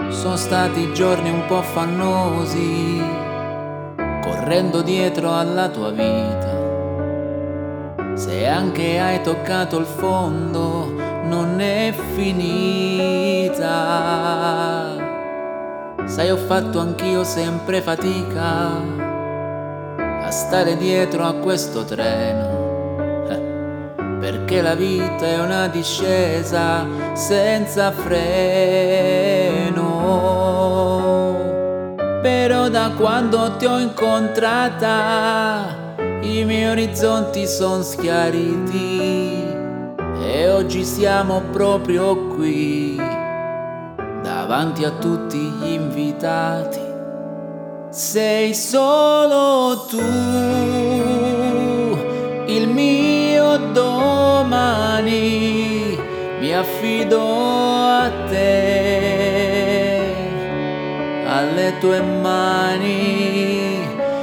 Sono stati giorni un po' affannosi, correndo dietro alla tua vita. Se anche hai toccato il fondo, non è finita. Sai, ho fatto anch'io sempre fatica a stare dietro a questo treno, perché la vita è una discesa senza freno. Però da quando ti ho incontrata i miei orizzonti sono schiariti e oggi siamo proprio qui davanti a tutti gli invitati. Sei solo tu, il mio domani, mi affido a te, alle tue mani,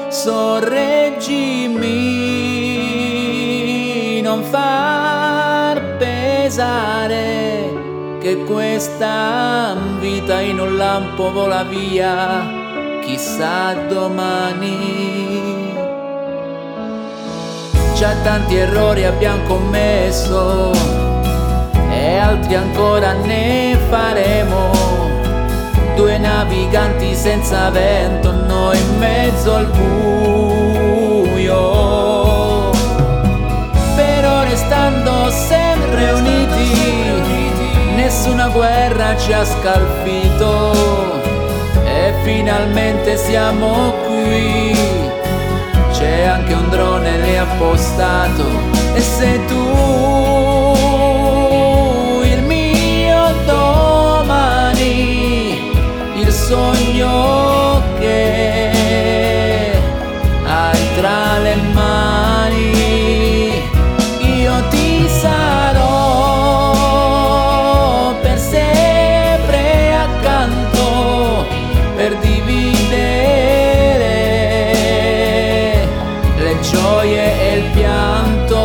sorreggimi, non far pesare che questa vita in un lampo vola via, chissà domani. Già tanti errori abbiamo commesso e altri ancora ne faremo. Due naviganti senza vento, noi in mezzo al buio, però restando sempre uniti, nessuna guerra ci ha scalfito e finalmente siamo qui. C'è anche un drone lì appostato e sei tu, il mio domani, il sogno che hai tra le mani. Io ti sarò per sempre accanto, per dividere le gioie e il pianto,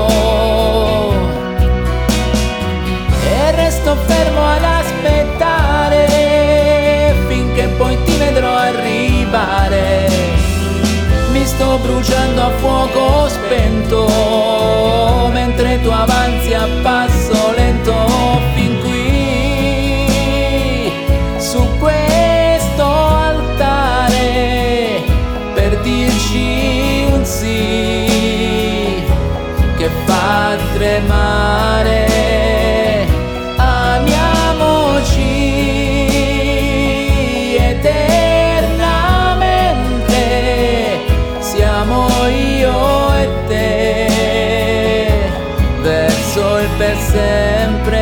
e resto fermo ad aspettare finché poi ti vedrò arrivare. Mi sto bruciando a fuoco spento mentre tu avanzi a passo lento fin qui su questo altare, per dirci un sì che fa tremare. Amiamoci eternamente, siamo io e te, verso il per sempre.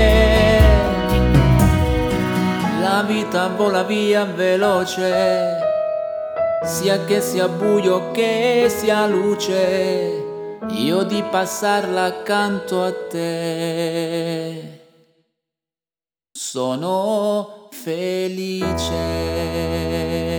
La vita vola via veloce, sia che sia buio che sia luce, io di passarla accanto a te sono felice.